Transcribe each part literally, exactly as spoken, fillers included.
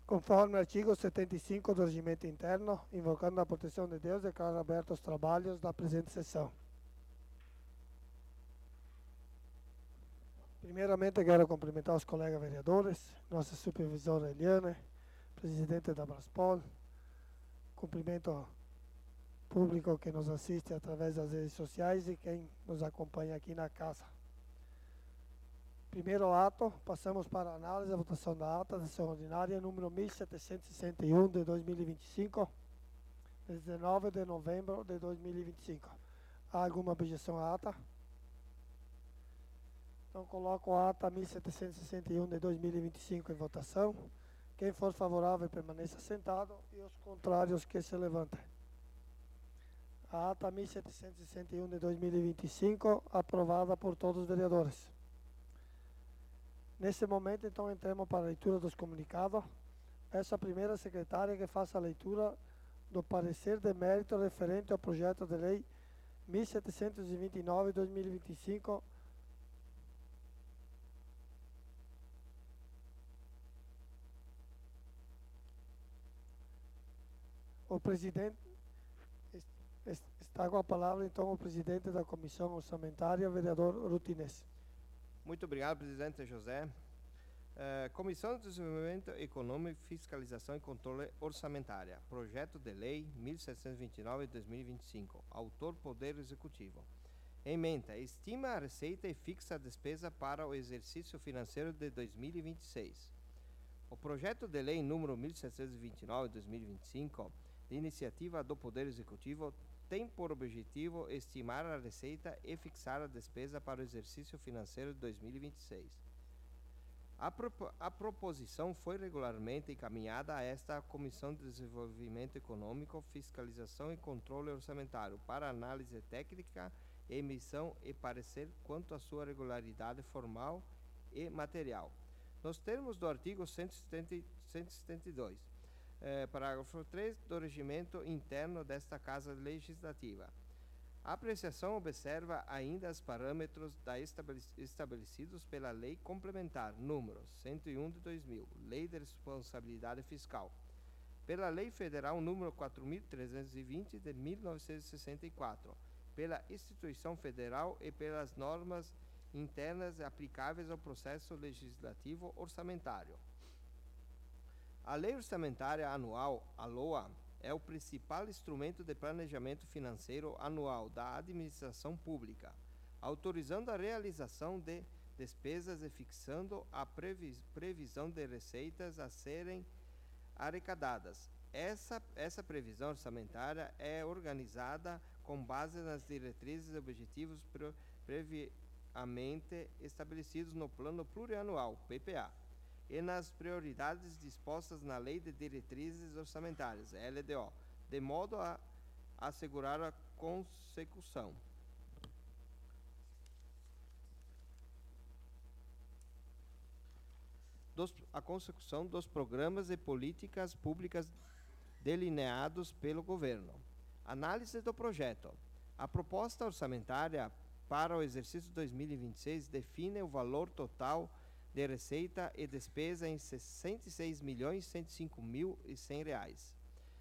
Conforme artigo setenta e cinco do Regimento Interno, invocando a proteção de Deus, declaro abertos os trabalhos da presente sessão. Primeiramente, quero cumprimentar os colegas vereadores, nossa supervisora Eliane, presidente da Braspol, cumprimento ao público que nos assiste através das redes sociais e quem nos acompanha aqui na casa. Primeiro ato, passamos para a análise e votação da ata da sessão ordinária número mil setecentos e sessenta e um de dois mil e vinte e cinco, dezenove de novembro de dois mil e vinte e cinco. Há alguma objeção à ata? Então coloco a ata mil setecentos e sessenta e um de dois mil e vinte e cinco em votação. Quem for favorável permaneça sentado e os contrários que se levantem. A ata mil setecentos e sessenta e um de dois mil e vinte e cinco, aprovada por todos os vereadores. Nesse momento, então, entramos para a leitura dos comunicados. Peço à primeira secretária que faça a leitura do parecer de mérito referente ao projeto de lei mil setecentos e vinte e nove de dois mil e vinte e cinco. O presidente está com a palavra, então, o presidente da Comissão Orçamentária, vereador Rutinês. Muito obrigado, presidente José. Uh, Comissão de Desenvolvimento Econômico, Fiscalização e Controle Orçamentária. Projeto de Lei mil setecentos e vinte e nove de dois mil e vinte e cinco. Autor Poder Executivo. Ementa, estima a receita e fixa a despesa para o exercício financeiro de dois mil e vinte e seis. O projeto de lei número mil setecentos e vinte e nove de dois mil e vinte e cinco, de iniciativa do Poder Executivo, tem por objetivo estimar a receita e fixar a despesa para o exercício financeiro de dois mil e vinte e seis. A, propo a proposição foi regularmente encaminhada a esta Comissão de Desenvolvimento Econômico, Fiscalização e Controle Orçamentário para análise técnica, emissão e parecer quanto à sua regularidade formal e material. Nos termos do artigo cento e setenta e dois, eh, parágrafo três do regimento interno desta Casa Legislativa. A apreciação observa ainda os parâmetros da estabelecidos pela Lei Complementar número cento e um de dois mil, Lei de Responsabilidade Fiscal, pela Lei Federal número quatro mil trezentos e vinte de mil novecentos e sessenta e quatro, pela Instituição Federal e pelas normas internas aplicáveis ao processo legislativo orçamentário. A Lei Orçamentária Anual, a LOA, é o principal instrumento de planejamento financeiro anual da administração pública, autorizando a realização de despesas e fixando a previs previsão de receitas a serem arrecadadas. Essa, essa previsão orçamentária é organizada com base nas diretrizes e objetivos pre previamente estabelecidos no Plano Plurianual, P P A, e nas prioridades dispostas na Lei de Diretrizes Orçamentárias, L D O, de modo a assegurar a consecução dos, a consecução dos programas e políticas públicas delineados pelo Governo. Análise do projeto. A proposta orçamentária para o exercício dois mil e vinte e seis define o valor total de receita e despesa em sessenta e seis milhões cento e cinco mil e cem reais,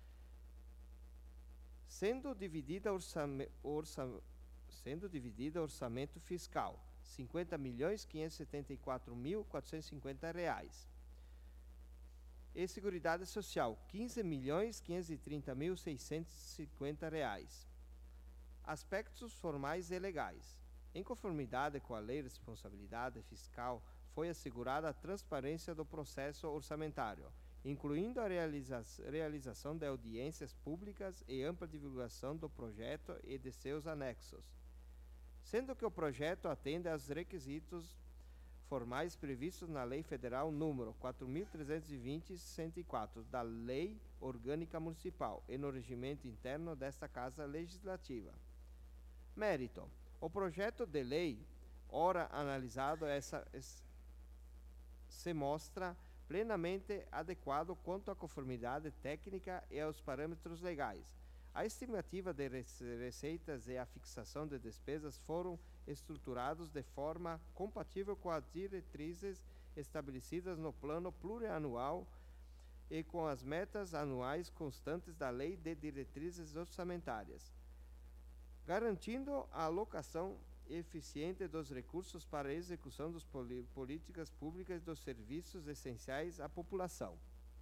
sendo dividida orçame, orça, sendo dividida orçamento fiscal cinquenta milhões quinhentos e setenta e quatro mil quatrocentos e cinquenta reais e Seguridade Social quinze milhões quinhentos e trinta mil seiscentos e cinquenta reais. Aspectos formais e legais. Em conformidade com a Lei de Responsabilidade Fiscal, foi assegurada a transparência do processo orçamentário, incluindo a realiza realização de audiências públicas e ampla divulgação do projeto e de seus anexos, sendo que o projeto atende aos requisitos formais previstos na Lei Federal número quatro mil trezentos e vinte de sessenta e quatro, da Lei Orgânica Municipal e no regimento interno desta Casa Legislativa. Mérito. O projeto de lei, ora analisado, essa, essa se mostra plenamente adequado quanto à conformidade técnica e aos parâmetros legais. A estimativa de receitas e a fixação de despesas foram estruturados de forma compatível com as diretrizes estabelecidas no Plano Plurianual e com as metas anuais constantes da Lei de Diretrizes Orçamentárias, garantindo a alocação eficiente dos recursos para a execução das políticas públicas e dos serviços essenciais à população.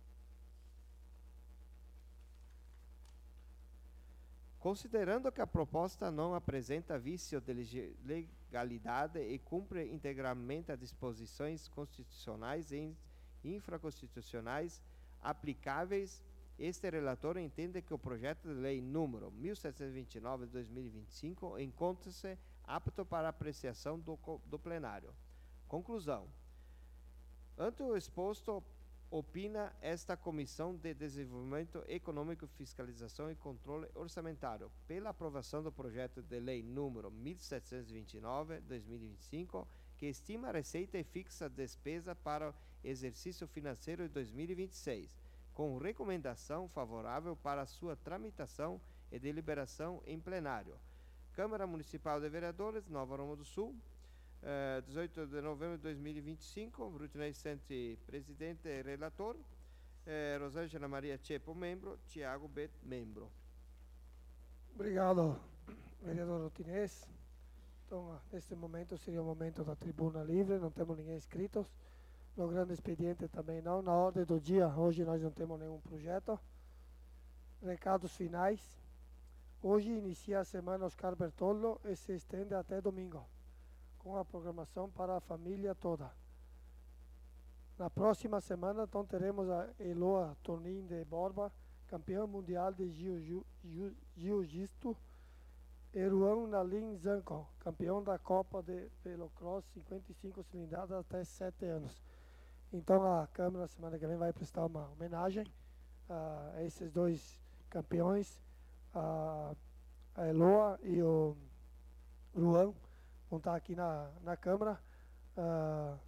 Considerando que a proposta não apresenta vício de legalidade e cumpre integralmente as disposições constitucionais e infraconstitucionais aplicáveis, este relator entende que o projeto de lei número mil setecentos e vinte e nove de dois mil e vinte e cinco encontra-se apto para apreciação do, do plenário. Conclusão. Ante o exposto, opina esta Comissão de Desenvolvimento Econômico, Fiscalização e Controle Orçamentário pela aprovação do projeto de lei número mil setecentos e vinte e nove de dois mil e vinte e cinco, que estima a receita e fixa a despesa para o exercício financeiro de dois mil e vinte e seis, com recomendação favorável para a sua tramitação e deliberação em plenário. Câmara Municipal de Vereadores, Nova Aroma do Sul, eh, dezoito de novembro de dois mil e vinte e cinco, Rutinei Sante, presidente e relator, eh, Rosângela Maria Cepo, membro, Tiago Bet, membro. Obrigado, vereador Rutinês. Então, neste momento seria o momento da tribuna livre, não temos ninguém inscrito. No grande expediente também não. Na ordem do dia, hoje nós não temos nenhum projeto. Recados finais. Hoje inicia a semana Oscar Bertoldo e se estende até domingo, com a programação para a família toda. Na próxima semana, então, teremos a Eloa Tonin de Borba, campeã mundial de jiu-jitsu, e Ruan Nalin Zanco, campeão da Copa de Velocross cinquenta e cinco cilindradas até sete anos. Então a Câmara, semana que vem, vai prestar uma homenagem a esses dois campeões, a, a Eloa e o Ruan, vão estar aqui na, na Câmara. Uh,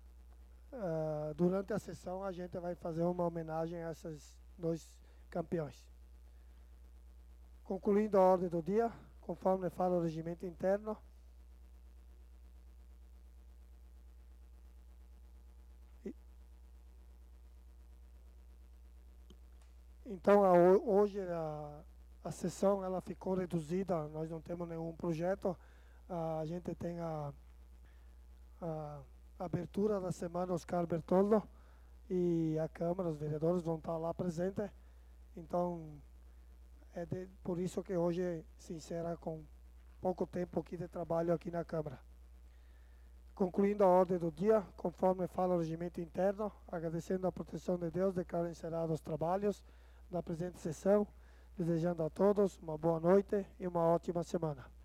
uh, durante a sessão, a gente vai fazer uma homenagem a esses dois campeões. Concluindo a ordem do dia, conforme fala o regimento interno, então a, hoje a, a sessão ela ficou reduzida, nós não temos nenhum projeto, a gente tem a, a abertura da semana Oscar Bertoldo e a Câmara, os vereadores vão estar lá presentes, então é de, por isso que hoje se encerra com pouco tempo aqui de trabalho aqui na Câmara. Concluindo a ordem do dia, conforme fala o regimento interno, agradecendo a proteção de Deus, declaro encerrados os trabalhos da presente sessão, desejando a todos uma boa noite e uma ótima semana.